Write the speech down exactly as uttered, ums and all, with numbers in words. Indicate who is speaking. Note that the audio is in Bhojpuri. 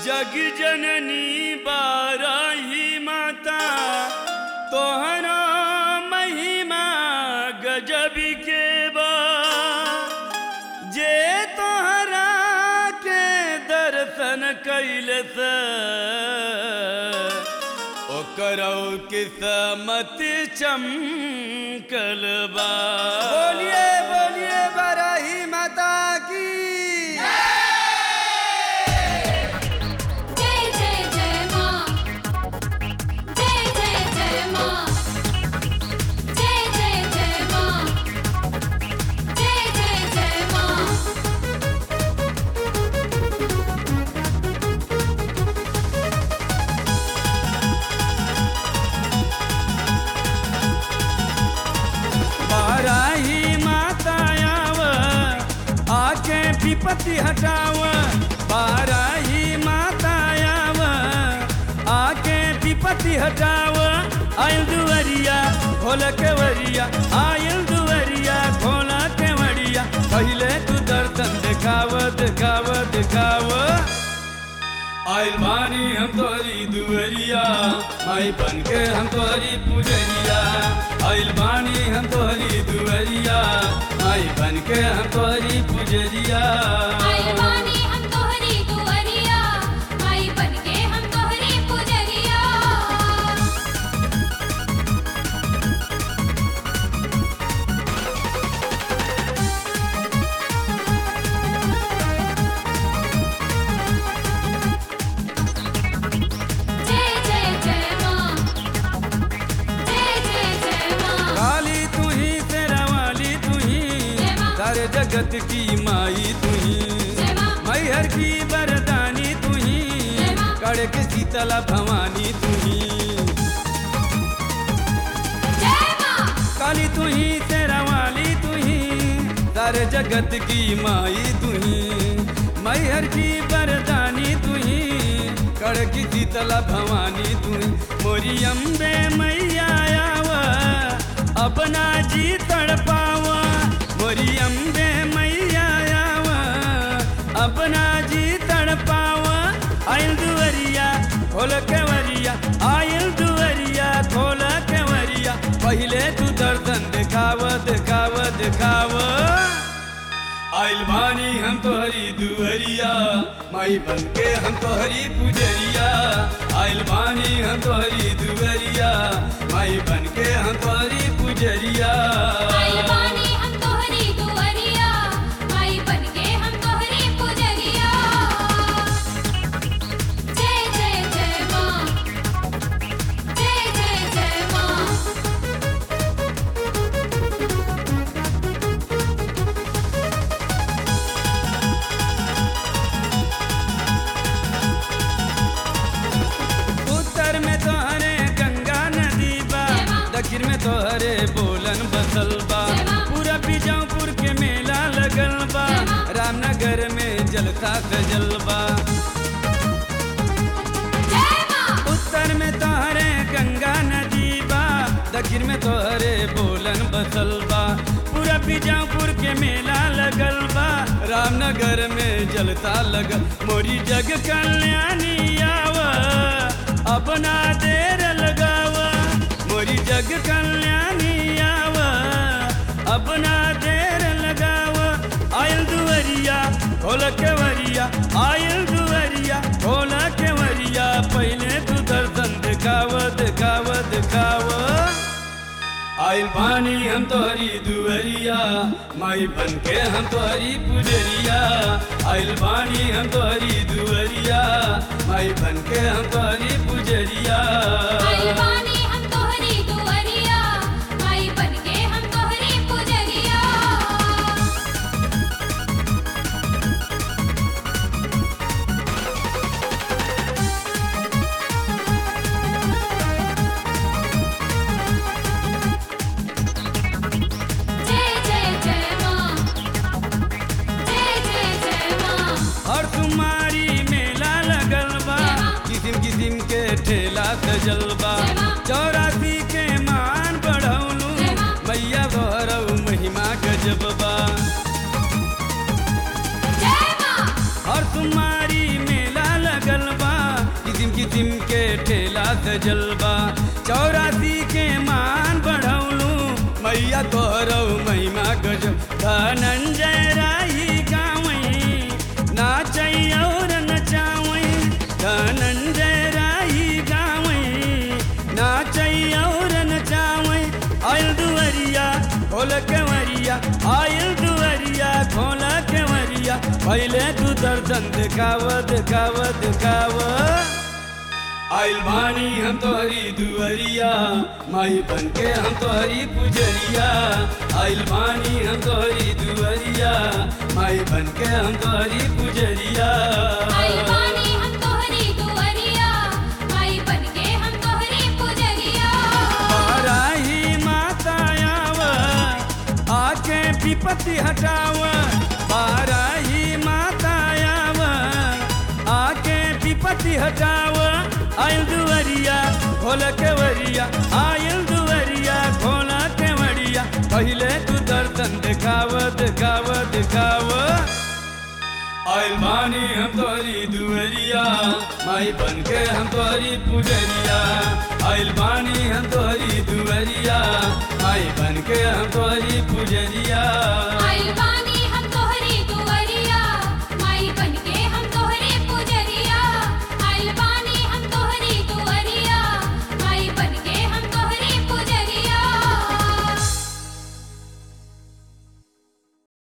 Speaker 1: जग जननी बाराही माता तोहरा महिमा गजब के बा जे तोहरा के दर्शन कैलस ओकरो किस्मत चमकल बा।
Speaker 2: बोलिए बोलिए बाराही माता की
Speaker 1: विपत्ति हटाव बाराही माता आव आके विपत्ति हटाव आयल दुवरिया खोल के वरिया आयल दुवरिया खोल के वरिया पहले तू दर्शन दिखाव दिखाव दिखाव आयल बानी हम तोरी दुवरिया माई बन के हम तोरी पुजरिया आयल बानी हम तोरी दुवरिया माई बन के हम तोरी पुजरिया
Speaker 3: आयल बानी हम तोहरी दुवरिया माई बन के हम तोहरी पुजरिया। जय जय जय मां जय जय जय मां
Speaker 1: काली तू ही तेरा वाली तू ही सारे जगत की माई तू ही मैहर की वरदानी तू ही कड़क शीतला भवानी तू ही काली तू ही तेरा वाली तू ही सारे जगत की माई तू ही मैहर की वरदानी तू ही कड़क शीतला भवानी तू ही मोरी अम्बे मैया आवा अपना जी तड़पावा मोरी अम्बे मैया आवा अपना जी तड़पावा आयल दुवरिया खोल के वरिया आयल दुवरिया खोल के वरिया पहले तू दर्शन दिखाव दिखाव दिखाव आयल बानी हम तोहरी दुवरिया माई बन के हम तोहरी पुजरिया आयल बानी हम तोहरी दुवरिया माई बन के हम तोहरी पुजरिया
Speaker 3: आयल बानी हम तोहरी दुवरिया माई बन के हम तोहरी पुजरिया। जय जय जय मां जय जय जय मां
Speaker 1: उत्तर में तोहरे गंगा नदी बा दक्षिण में तोहरे बोलन बसल बा पूरा बीजापुर के मेला लगल बा रामनगर में जलता सजल बा। उत्तर में तोहरे गंगा नदी बा दक्षिण में तोहरे बोलन बसल बा पूरा बीजापुर के मेला लगल बा रामनगर में जलता लगल मोरी जग कल्याणी आवा अपना देर लगावा मोरी जग कल्याणी आवा अपना देर लगावा आयल दुवरिया खोल के वरिया आयल दुवरिया खोल के वरिया पहले तू दर्शन दिखाव दिखाव दिखाव आयल बानी हम तोहरी दुवरिया माई बन के हम तोहरी पुजरिया आयल बानी हम तोहरी दुवरिया माई बन के हम तोहरी पुजरिया।
Speaker 3: आयल बानी हम तोहरी दुवरिया माई बन के हम तोहरी पुजरिया। जय जय जय मां जय जय जय मां
Speaker 1: और तुम्हारी मेला लगल बा किसिम किसिम के ठेला सजल बा चौरासी के मान बढ़ौलू मैया भरऊ महिमा गजब बा। और तुम्हारी मेला लगल किसिम किसिम के ठेला सजल बा चौरासी के मान बढ़ौलू मैया तोहरौ महिमा गजब धनंजय राही गावई नाचै और नचावई धनंजय राही गावई नाचै और नचावई आयल दुवरिया खोल केवरिया आयल दुवरिया खोल केवरिया पहले तू दर्शन दिखाव दिखाव दिखाव आइल बानी हम तोहरी दुवरिया माई बन के हम तोहरी पुजरिया आइल बानी हम तोहरी दुवरिया माई बन के हम तोहरी पुजरिया
Speaker 3: आइल बानी हम तोहरी दुआरिया माई बनके हम तोहरी पुजरिया
Speaker 1: बाराही माता आव आके विपत्ति हटाव बाराही माता आव आके विपत्ति हटाव आयल दुवरिया खोल केवरिया आयल दुवरिया खोल केवरिया पहले तू दर्शन दिखाव दिखाव दिखाव आयल बानी हम तोहरी दुवरिया माई बन के हम तोहरी पुजरिया आयल बानी हम तोहरी दुवरिया माई बन के हम तोहरी पुजरिया
Speaker 3: आइल बानी